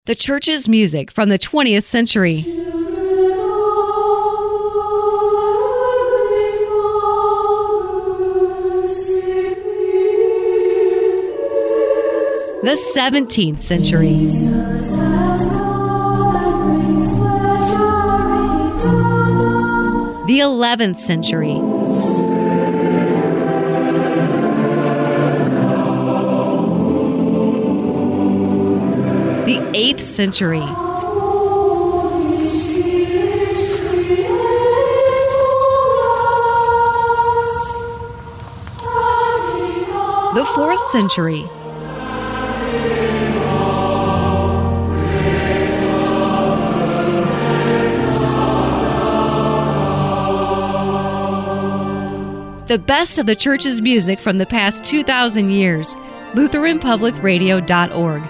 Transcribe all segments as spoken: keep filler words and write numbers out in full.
The church's music from the twentieth century. The seventeenth century. The eleventh century. The eighth century. The fourth century. The best of the church's music from the past two thousand years. Lutheran Public Radio dot org.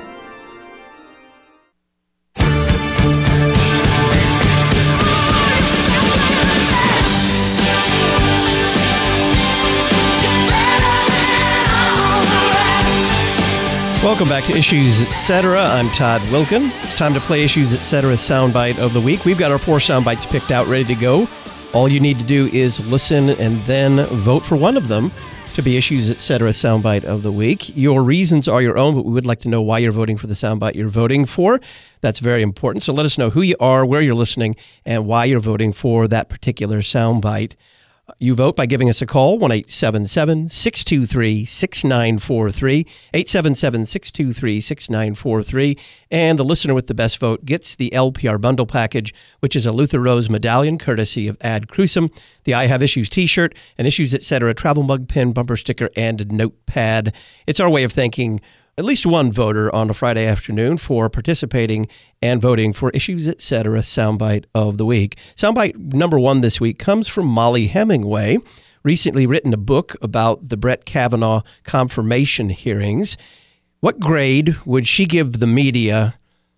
Welcome back to Issues Etc. I'm Todd Wilkin. It's time to play Issues Etc. Soundbite of the Week. We've got our four soundbites picked out, ready to go. All you need to do is listen and then vote for one of them to be Issues Etc. Soundbite of the Week. Your reasons are your own, but we would like to know why you're voting for the soundbite you're voting for. That's very important. So let us know who you are, where you're listening, and why you're voting for that particular soundbite. You vote by giving us a call, one eight seven seven, six two three, six nine four three, eight seven seven, six two three, six nine four three, and the listener with the best vote gets the L P R Bundle Package, which is a Luther Rose medallion, courtesy of Ad Crucem, the I Have Issues t-shirt, an Issues Etc. travel mug, pin, bumper sticker, and a notepad. It's our way of thanking at least one voter on a Friday afternoon for participating and voting for Issues Etc. Soundbite of the Week. Soundbite number one this week comes from Molly Hemingway, recently written a book about the Brett Kavanaugh confirmation hearings. What grade would she give the media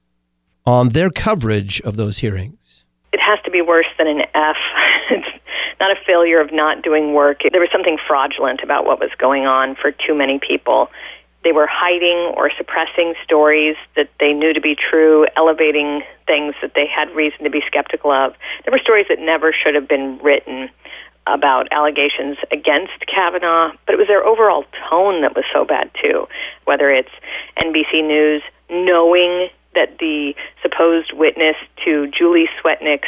on their coverage of those hearings? It has to be worse than an F. It's not a failure of not doing work. There was something fraudulent about what was going on for too many people. They were hiding or suppressing stories that they knew to be true, elevating things that they had reason to be skeptical of. There were stories that never should have been written about allegations against Kavanaugh, but it was their overall tone that was so bad, too. Whether it's N B C News knowing that the supposed witness to Julie Swetnick's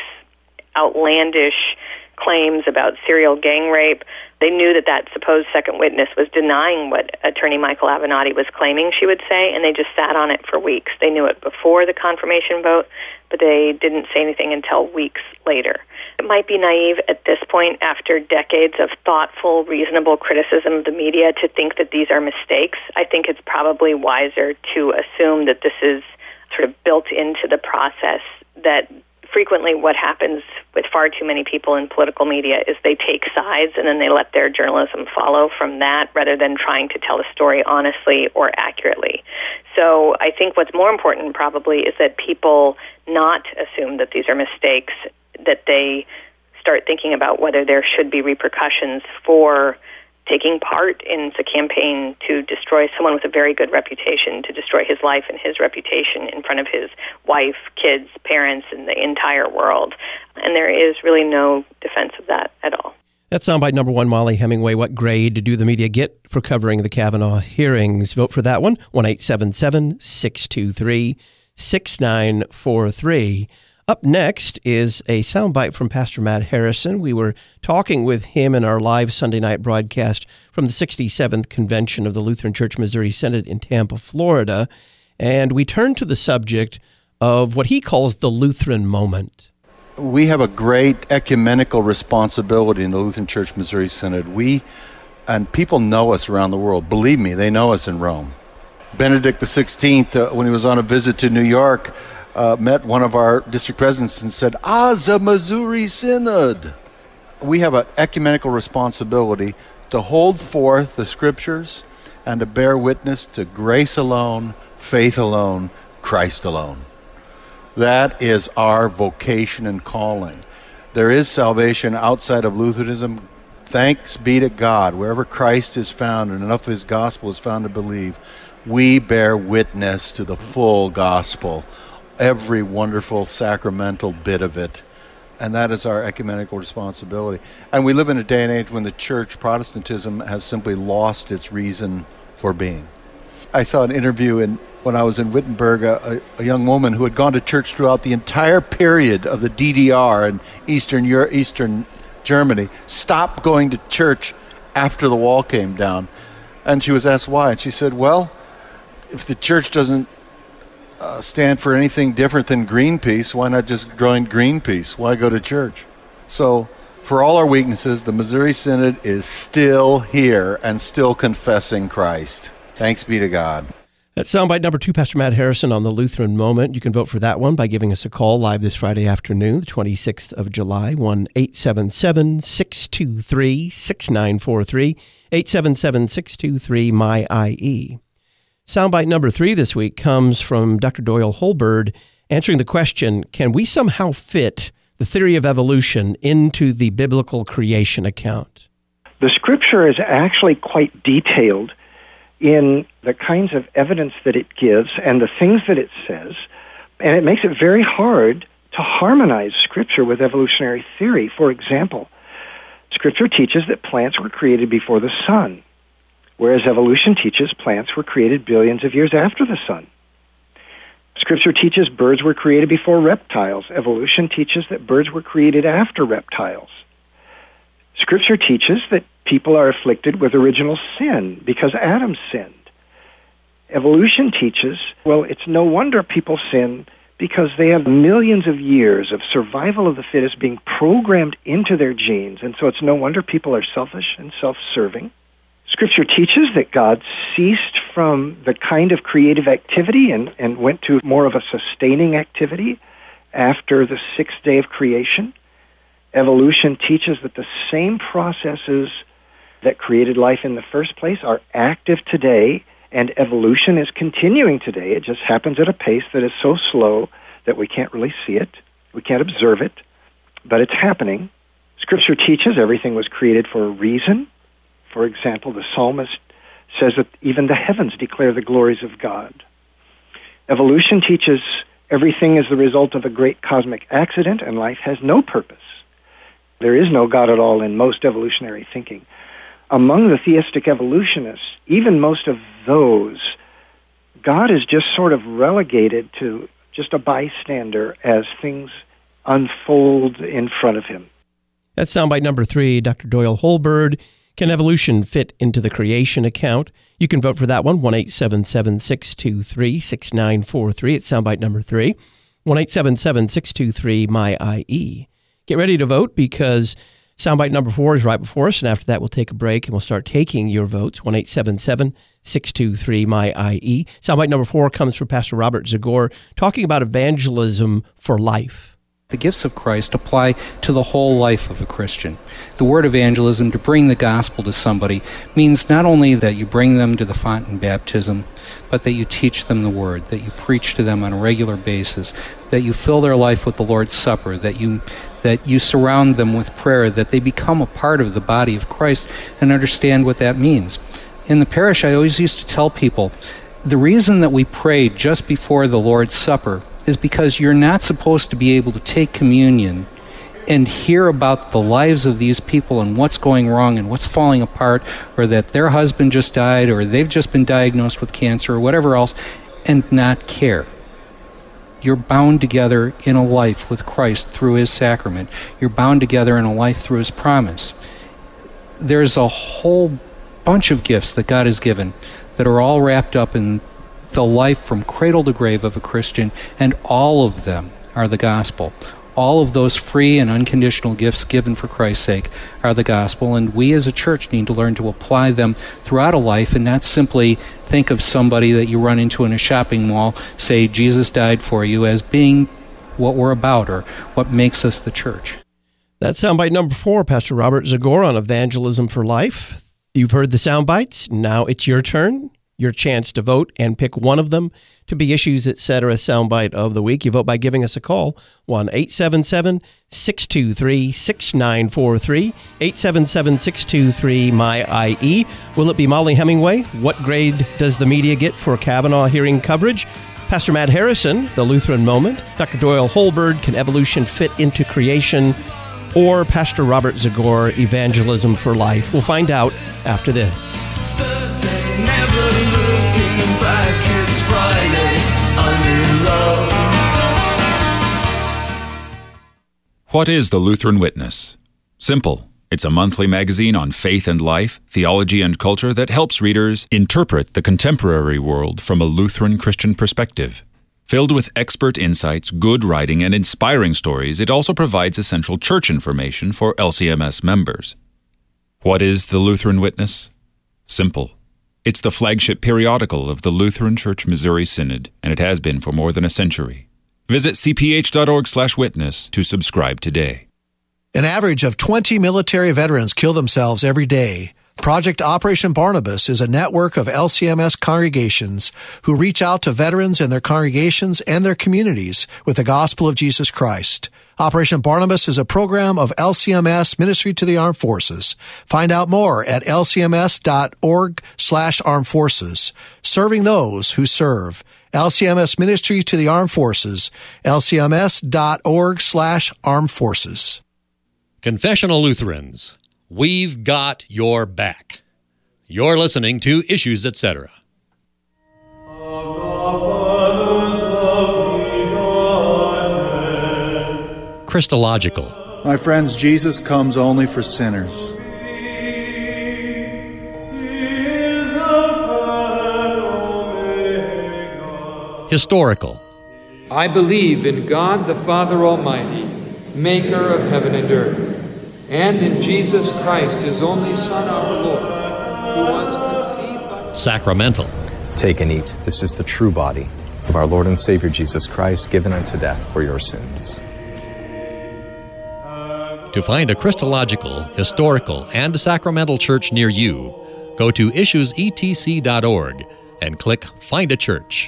outlandish claims about serial gang rape, they knew that that supposed second witness was denying what attorney Michael Avenatti was claiming she would say, and they just sat on it for weeks. They knew it before the confirmation vote, but they didn't say anything until weeks later. It might be naive at this point, after decades of thoughtful, reasonable criticism of the media, to think that these are mistakes. I think it's probably wiser to assume that this is sort of built into the process, that frequently what happens with far too many people in political media is they take sides and then they let their journalism follow from that rather than trying to tell the story honestly or accurately. So I think what's more important probably is that people not assume that these are mistakes, that they start thinking about whether there should be repercussions for taking part in the campaign to destroy someone with a very good reputation, to destroy his life and his reputation in front of his wife, kids, parents, and the entire world. And there is really no defense of that at all. That's soundbite number one, Molly Hemingway. What grade do the media get for covering the Kavanaugh hearings? Vote for that one, one eight seven seven, six two three, six nine four three. Up next is a soundbite from Pastor Matt Harrison. We were talking with him in our live Sunday night broadcast from the sixty-seventh Convention of the Lutheran Church Missouri Synod in Tampa, Florida, and we turned to the subject of what he calls the Lutheran moment. We have a great ecumenical responsibility in the Lutheran Church Missouri Synod. We, and people know us around the world. Believe me, they know us in Rome. Benedict the sixteenth, uh, when he was on a visit to New York, Uh, met one of our district presidents and said, "Ah, the Missouri Synod." We have an ecumenical responsibility to hold forth the scriptures and to bear witness to grace alone, faith alone, Christ alone. That is our vocation and calling. There is salvation outside of Lutheranism. Thanks be to God. Wherever Christ is found and enough of his gospel is found to believe, we bear witness to the full gospel. every wonderful sacramental bit of it. And that is our ecumenical responsibility. And we live in a day and age when the church, Protestantism, has simply lost its reason for being. I saw an interview in, when I was in Wittenberg, a, a young woman who had gone to church throughout the entire period of the D D R and Eastern Europe, Eastern Germany, stopped going to church after the wall came down. And she was asked why. And she said, well, if the church doesn't Uh, stand for anything different than Greenpeace, why not just join Greenpeace? Why go to church? So, for all our weaknesses, the Missouri Synod is still here and still confessing Christ. Thanks be to God. That's soundbite number two, Pastor Matt Harrison on the Lutheran Moment. You can vote for that one by giving us a call live this Friday afternoon, the twenty-sixth of July, one eight seven seven, six two three, six nine four three, eight seven seven, six two three, M Y I E. Soundbite number three this week comes from Doctor Doyle Holbird answering the question, can we somehow fit the theory of evolution into the biblical creation account? The scripture is actually quite detailed in the kinds of evidence that it gives and the things that it says, and it makes it very hard to harmonize scripture with evolutionary theory. For example, scripture teaches that plants were created before the sun, whereas evolution teaches plants were created billions of years after the sun. Scripture teaches birds were created before reptiles. Evolution teaches that birds were created after reptiles. Scripture teaches that people are afflicted with original sin because Adam sinned. Evolution teaches, well, it's no wonder people sin because they have millions of years of survival of the fittest being programmed into their genes, and so it's no wonder people are selfish and self-serving. Scripture teaches that God ceased from the kind of creative activity and, and went to more of a sustaining activity after the sixth day of creation. Evolution teaches that the same processes that created life in the first place are active today, and evolution is continuing today. It just happens at a pace that is so slow that we can't really see it. We can't observe it, but it's happening. Scripture teaches everything was created for a reason. For example, the psalmist says that even the heavens declare the glories of God. Evolution teaches everything is the result of a great cosmic accident, and life has no purpose. There is no God at all in most evolutionary thinking. Among the theistic evolutionists, even most of those, God is just sort of relegated to just a bystander as things unfold in front of him. That's soundbite number three, Doctor Doyle Holbird. Can evolution fit into the creation account? You can vote for that one, one eight seven seven, six two three, six nine four three. It's soundbite number three, one eight seven seven, six two three, M Y I E. Get ready to vote because soundbite number four is right before us, and after that we'll take a break and we'll start taking your votes, one eight seven seven, six two three, M Y I E. Soundbite number four comes from Pastor Robert Zagor talking about evangelism for life. The gifts of Christ apply to the whole life of a Christian. The word evangelism, to bring the gospel to somebody, means not only that you bring them to the font in baptism, but that you teach them the word, that you preach to them on a regular basis, that you fill their life with the Lord's Supper, that you that you surround them with prayer, that they become a part of the body of Christ and understand what that means. In the parish, I always used to tell people, the reason that we pray just before the Lord's Supper is because you're not supposed to be able to take communion and hear about the lives of these people and what's going wrong and what's falling apart, or that their husband just died, or they've just been diagnosed with cancer, or whatever else, and not care. You're bound together in a life with Christ through his sacrament. You're bound together in a life through his promise. There's a whole bunch of gifts that God has given that are all wrapped up in the life from cradle to grave of a Christian, and all of them are the gospel. All of those free and unconditional gifts given for Christ's sake are the gospel, and we as a church need to learn to apply them throughout a life and not simply think of somebody that you run into in a shopping mall, say Jesus died for you, as being what we're about or what makes us the church. That's soundbite number four, Pastor Robert Zagor on Evangelism for Life. You've heard the soundbites. Now it's your turn, your chance to vote and pick one of them to be Issues Etc. soundbite of the week. You vote by giving us a call, one eight seven seven, six two three, six nine four three, eight seven seven, six two three, M Y I E. Will it be Mollie Hemingway? What grade does the media get for Kavanaugh hearing coverage? Pastor Matt Harrison, The Lutheran Moment, Doctor Doyle Holbert, Can Evolution Fit into Creation, or Pastor Robert Zagor, Evangelism for Life. We'll find out after this. Thursday, never looking back, it's Friday, I'm in love. What is the Lutheran Witness? Simple. It's a monthly magazine on faith and life, theology and culture that helps readers interpret the contemporary world from a Lutheran Christian perspective. Filled with expert insights, good writing, and inspiring stories, it also provides essential church information for L C M S members. What is the Lutheran Witness? Simple. It's the flagship periodical of the Lutheran Church Missouri Synod, and it has been for more than a century. Visit c p h dot org slash witness to subscribe today. An average of twenty military veterans kill themselves every day. Project Operation Barnabas is a network of L C M S congregations who reach out to veterans in their congregations and their communities with the gospel of Jesus Christ. Operation Barnabas is a program of L C M S Ministry to the Armed Forces. Find out more at l c m s dot org slash armed forces. Serving those who serve. L C M S Ministry to the Armed Forces. l c m s dot org slash armed forces. Confessional Lutherans, we've got your back. You're listening to Issues, et cetera. Christological. My friends, Jesus comes only for sinners. Historical. I believe in God the Father Almighty, maker of heaven and earth, and in Jesus Christ, his only Son, our Lord, who was conceived by... Sacramental. Take and eat. This is the true body of our Lord and Savior Jesus Christ, given unto death for your sins. To find a Christological, historical, and sacramental church near you, go to issues e t c dot org and click Find a Church.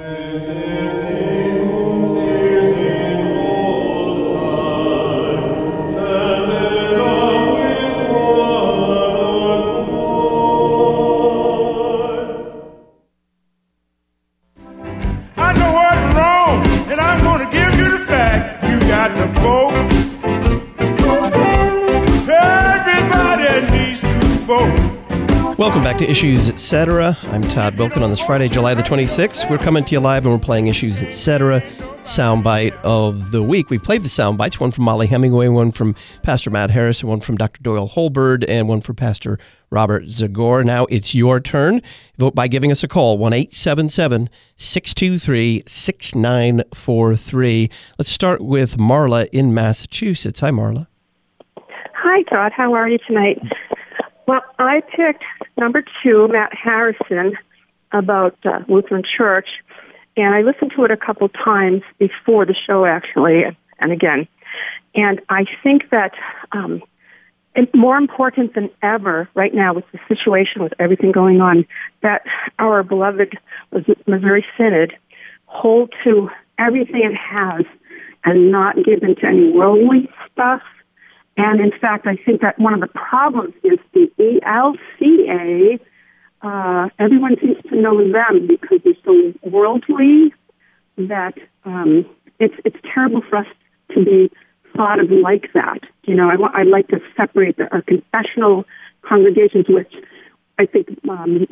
Welcome back to Issues, et cetera. I'm Todd Wilken on this Friday, July the twenty-sixth. We're coming to you live and we're playing Issues, et cetera. Soundbite of the week. We've played the soundbites, one from Molly Hemingway, one from Pastor Matt Harrison, one from Doctor Doyle Holbert, and one from Pastor Robert Zagor. Now it's your turn. Vote by giving us a call, one eight seven seven, six two three, six nine four three. Let's start with Marla in Massachusetts. Hi, Marla. Hi, Todd. How are you tonight? Well, I picked number two, Matt Harrison, about uh, Lutheran Church, and I listened to it a couple times before the show, actually, and again. And I think that um, it's more important than ever right now with the situation, with everything going on, that our beloved Missouri Synod hold to everything it has and not give into any worldly stuff. And in fact, I think that one of the problems is the E L C A. Uh, everyone seems to know them because they're so worldly that um, it's it's terrible for us to be thought of like that. You know, I want, I'd like to separate the, our confessional congregations, which I think um,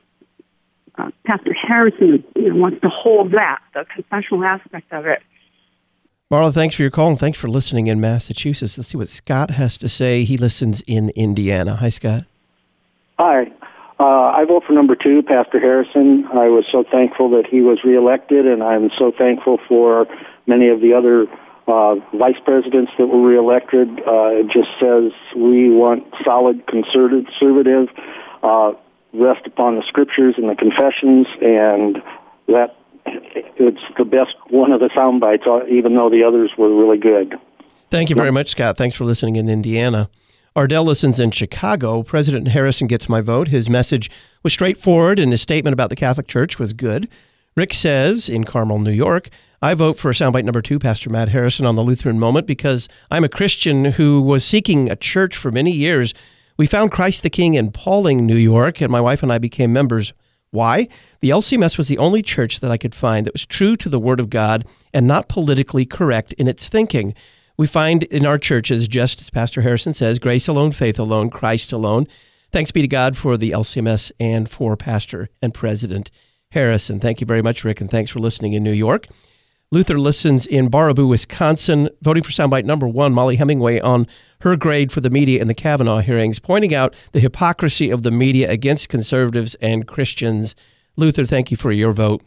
uh, Pastor Harrison, you know, wants to hold that, the confessional aspect of it. Marla, thanks for your call, and thanks for listening in Massachusetts. Let's see what Scott has to say. He listens in Indiana. Hi, Scott. Hi. Uh, I vote for number two, Pastor Harrison. I was so thankful that he was reelected, and I'm so thankful for many of the other uh, vice presidents that were reelected. Uh, it just says we want solid conservative, uh, rest upon the scriptures and the confessions, and that it's the best one of the sound bites, even though the others were really good. Thank you very much, Scott. Thanks for listening in Indiana. Ardell listens in Chicago. President Harrison gets my vote. His message was straightforward, and his statement about the Catholic Church was good. Rick says, in Carmel, New York, I vote for soundbite number two, Pastor Matt Harrison on the Lutheran Moment, because I'm a Christian who was seeking a church for many years. We found Christ the King in Pauling, New York, and my wife and I became members Why? The L C M S was the only church that I could find that was true to the Word of God and not politically correct in its thinking. We find in our churches, just as Pastor Harrison says, grace alone, faith alone, Christ alone. Thanks be to God for the L C M S and for Pastor and President Harrison. Thank you very much, Rick, and thanks for listening in New York. Luther listens in Baraboo, Wisconsin, voting for soundbite number one, Mollie Hemingway, on her grade for the media in the Kavanaugh hearings, pointing out the hypocrisy of the media against conservatives and Christians. Luther, thank you for your vote.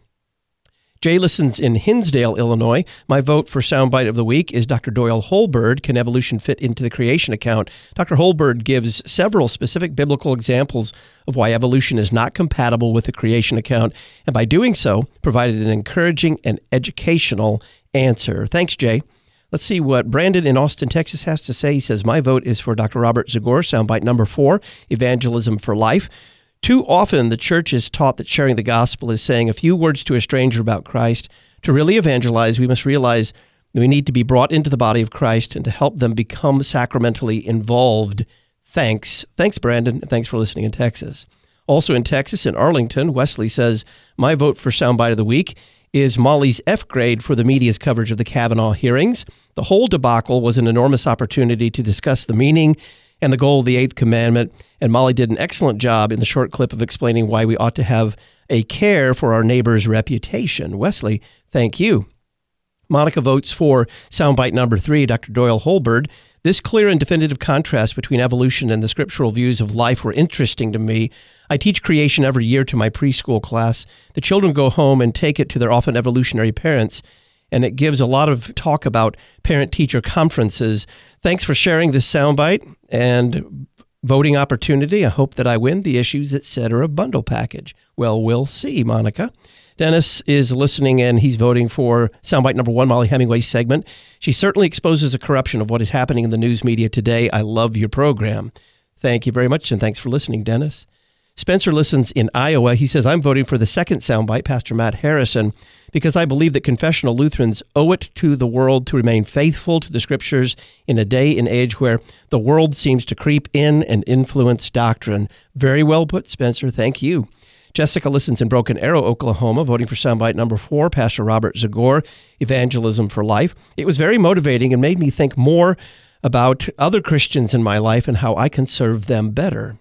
Jay listens in Hinsdale, Illinois. My vote for soundbite of the week is Doctor Doyle Holbird, Can Evolution Fit into the Creation Account? Doctor Holbird gives several specific biblical examples of why evolution is not compatible with the creation account, and by doing so, provided an encouraging and educational answer. Thanks, Jay. Let's see what Brandon in Austin, Texas has to say. He says, my vote is for Doctor Robert Zagor, soundbite number four, Evangelism for Life. Too often, the church is taught that sharing the gospel is saying a few words to a stranger about Christ. To really evangelize, we must realize that we need to be brought into the body of Christ and to help them become sacramentally involved. Thanks. Thanks, Brandon. Thanks for listening in Texas. Also in Texas, in Arlington, Wesley says, my vote for soundbite of the week is Mollie's F grade for the media's coverage of the Kavanaugh hearings. The whole debacle was an enormous opportunity to discuss the meaning and the goal of the Eighth Commandment, and Mollie did an excellent job in the short clip of explaining why we ought to have a care for our neighbor's reputation. Wesley, thank you. Monica votes for soundbite number three, Doctor Doyle Holbird. This clear and definitive contrast between evolution and the scriptural views of life were interesting to me. I teach creation every year to my preschool class. The children go home and take it to their often evolutionary parents, and it gives a lot of talk about parent-teacher conferences. Thanks for sharing this soundbite and voting opportunity. I hope that I win the Issues, et cetera bundle package. Well, we'll see, Monica. Dennis is listening, and he's voting for soundbite number one, Mollie Hemingway's segment. She certainly exposes a corruption of what is happening in the news media today. I love your program. Thank you very much, and thanks for listening, Dennis. Spencer listens in Iowa. He says, I'm voting for the second soundbite, Pastor Matt Harrison, because I believe that confessional Lutherans owe it to the world to remain faithful to the Scriptures in a day and age where the world seems to creep in and influence doctrine. Very well put, Spencer. Thank you. Jessica listens in Broken Arrow, Oklahoma, voting for soundbite number four, Pastor Robert Zagor, Evangelism for Life. It was very motivating and made me think more about other Christians in my life and how I can serve them better.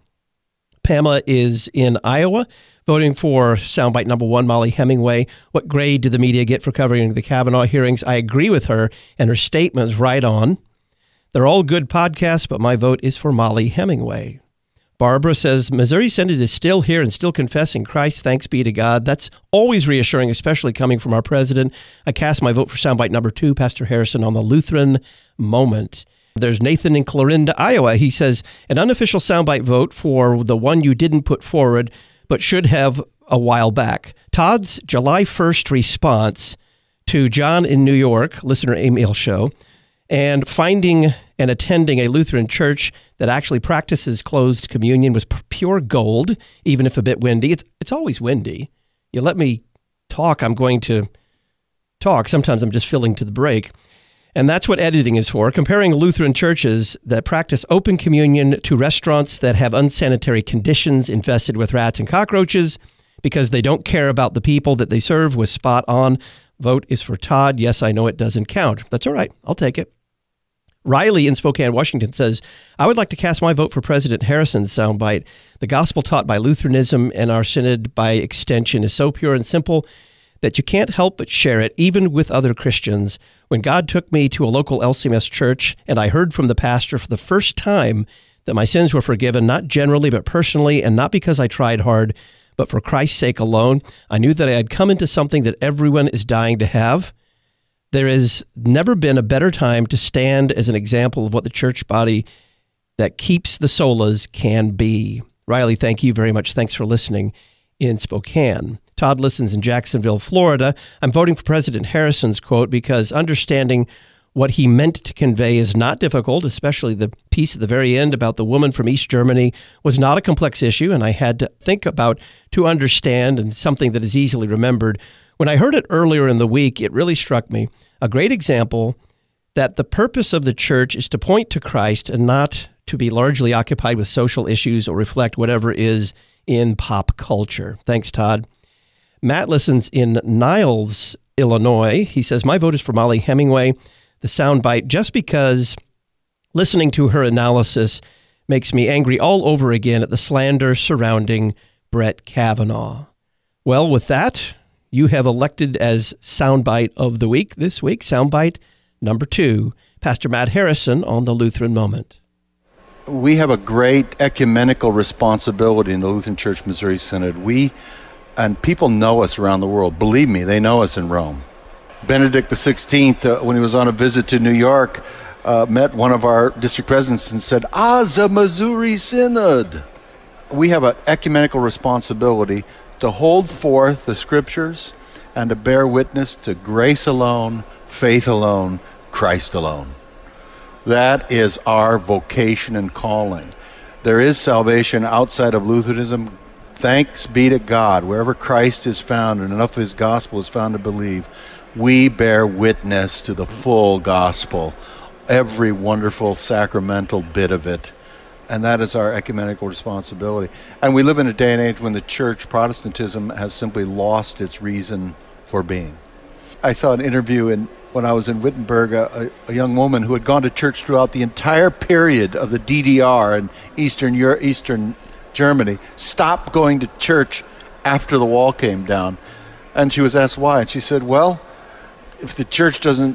Pamela is in Iowa, voting for soundbite number one, Mollie Hemingway. What grade did the media get for covering the Kavanaugh hearings? I agree with her, and her statement is right on. They're all good podcasts, but my vote is for Mollie Hemingway. Barbara says, Missouri Synod is still here and still confessing Christ. Thanks be to God. That's always reassuring, especially coming from our president. I cast my vote for soundbite number two, Pastor Harrison, on the Lutheran moment. There's Nathan in Clarinda, Iowa. He says, an unofficial soundbite vote for the one you didn't put forward, but should have a while back. Todd's July first response to John in New York, listener email show, and finding and attending a Lutheran church that actually practices closed communion was pure gold, even if a bit windy. It's it's always windy. You let me talk, I'm going to talk. Sometimes I'm just filling to the break. And that's what editing is for, comparing Lutheran churches that practice open communion to restaurants that have unsanitary conditions infested with rats and cockroaches because they don't care about the people that they serve was spot on. Vote is for Todd. Yes, I know it doesn't count. That's all right. I'll take it. Riley in Spokane, Washington says, I would like to cast my vote for President Harrison's soundbite. The gospel taught by Lutheranism and our synod by extension is so pure and simple that you can't help but share it, even with other Christians. When God took me to a local L C M S church and I heard from the pastor for the first time that my sins were forgiven, not generally, but personally, and not because I tried hard, but for Christ's sake alone, I knew that I had come into something that everyone is dying to have. There has never been a better time to stand as an example of what the church body that keeps the solas can be. Riley, thank you very much. Thanks for listening in Spokane. Todd listens in Jacksonville, Florida. I'm voting for President Harrison's quote because understanding what he meant to convey is not difficult, especially the piece at the very end about the woman from East Germany was not a complex issue, and I had to think about to understand and something that is easily remembered. When I heard it earlier in the week, it really struck me. A great example that the purpose of the church is to point to Christ and not to be largely occupied with social issues or reflect whatever is in pop culture. Thanks, Todd. Matt listens in Niles, Illinois. He says, my vote is for Molly Hemingway, the soundbite, just because listening to her analysis makes me angry all over again at the slander surrounding Brett Kavanaugh. Well, with that, you have elected as soundbite of the week this week, soundbite number two, Pastor Matt Harrison on the Lutheran Moment. We have a great ecumenical responsibility in the Lutheran Church Missouri Synod. We, and people know us around the world. Believe me, they know us in Rome. Benedict the sixteenth, uh, when he was on a visit to New York, uh, met one of our district presidents and said, ah, the Missouri Synod. We have an ecumenical responsibility to hold forth the scriptures and to bear witness to grace alone, faith alone, Christ alone. That is our vocation and calling. There is salvation outside of Lutheranism. Thanks be to God. Wherever Christ is found and enough of his gospel is found to believe, we bear witness to the full gospel, every wonderful sacramental bit of it. And that is our ecumenical responsibility. And we live in a day and age when the church, Protestantism, has simply lost its reason for being. I saw an interview in, when I was in Wittenberg, a, a young woman who had gone to church throughout the entire period of the D D R and Eastern Europe, Eastern Germany, stopped going to church after the wall came down. And she was asked why. And she said, well, if the church doesn't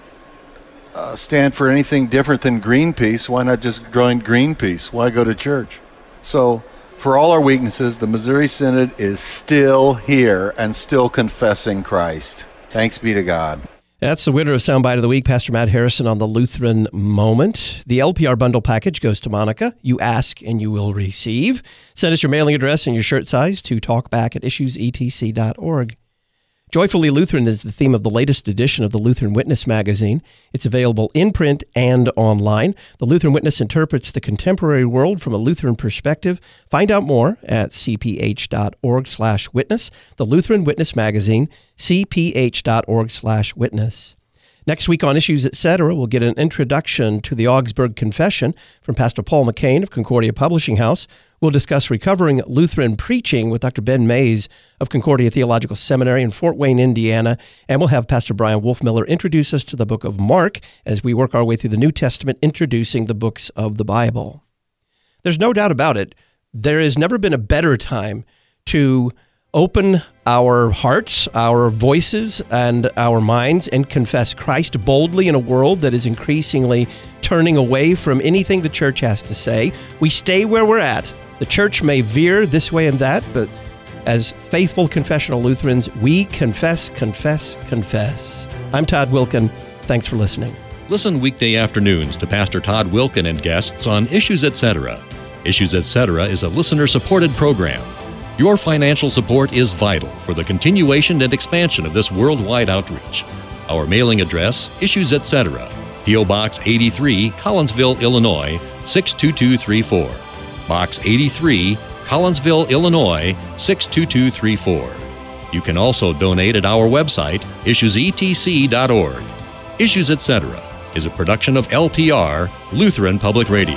Uh, stand for anything different than Greenpeace, why not just join Greenpeace? Why go to church? So, for all our weaknesses, the Missouri Synod is still here and still confessing Christ. Thanks be to God. That's the winner of Soundbite of the Week, Pastor Matt Harrison on the Lutheran Moment. The L P R bundle package goes to Monica. You ask and you will receive. Send us your mailing address and your shirt size to talkback at issues e t c dot org. Joyfully Lutheran is the theme of the latest edition of the Lutheran Witness magazine. It's available in print and online. The Lutheran Witness interprets the contemporary world from a Lutheran perspective. Find out more at c p h dot org slash witness. The Lutheran Witness magazine, c p h dot org slash witness. Next week on Issues, et cetera, we'll get an introduction to the Augsburg Confession from Pastor Paul McCain of Concordia Publishing House. We'll discuss recovering Lutheran preaching with Doctor Ben Mays of Concordia Theological Seminary in Fort Wayne, Indiana. And we'll have Pastor Brian Wolfmiller introduce us to the book of Mark as we work our way through the New Testament, introducing the books of the Bible. There's no doubt about it. There has never been a better time to open our hearts, our voices, and our minds and confess Christ boldly in a world that is increasingly turning away from anything the church has to say. We stay where we're at. The church may veer this way and that, but as faithful confessional Lutherans, we confess, confess, confess. I'm Todd Wilken. Thanks for listening. Listen weekday afternoons to Pastor Todd Wilken and guests on Issues, et cetera. Issues, et cetera is a listener-supported program. Your financial support is vital for the continuation and expansion of this worldwide outreach. Our mailing address, Issues, et cetera. P O. Box eighty-three, Collinsville, Illinois, six two two three four. Box eighty-three, Collinsville, Illinois, six two two three four. You can also donate at our website, issues e t c dot org. Issues, et cetera is a production of L P R, Lutheran Public Radio.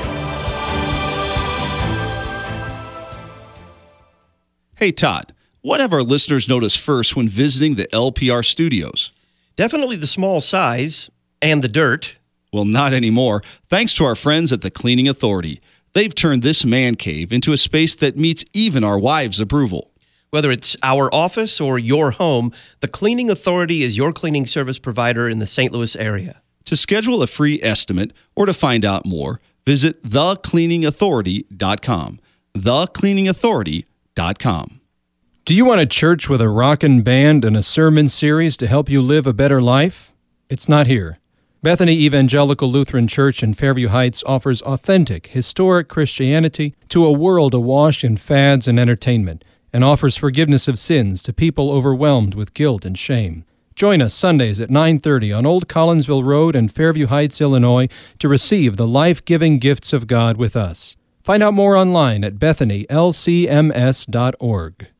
Hey, Todd, what have our listeners noticed first when visiting the L P R studios? Definitely the small size and the dirt. Well, not anymore. Thanks to our friends at the Cleaning Authority. They've turned this man cave into a space that meets even our wives' approval. Whether it's our office or your home, the Cleaning Authority is your cleaning service provider in the Saint Louis area. To schedule a free estimate or to find out more, visit the cleaning authority dot com. the cleaning authority dot com. Do you want a church with a rockin' band and a sermon series to help you live a better life? It's not here. Bethany Evangelical Lutheran Church in Fairview Heights offers authentic, historic Christianity to a world awash in fads and entertainment, and offers forgiveness of sins to people overwhelmed with guilt and shame. Join us Sundays at nine thirty on Old Collinsville Road in Fairview Heights, Illinois, to receive the life-giving gifts of God with us. Find out more online at bethany l c m s dot org.